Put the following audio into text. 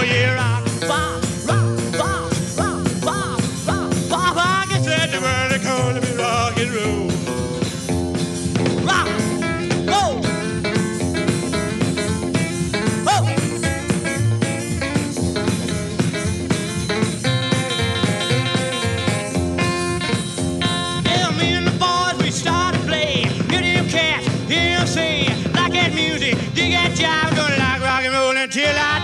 yeah, rock, rock, rock, rock, rock, rock, rock, rock, rock. I said the world is calling me rock and roll. Rock, roll, oh. Yeah, me and the boys, we started playing. Hear them cats, hear them sing. Like that music, dig that jive, gonna like rock and roll until I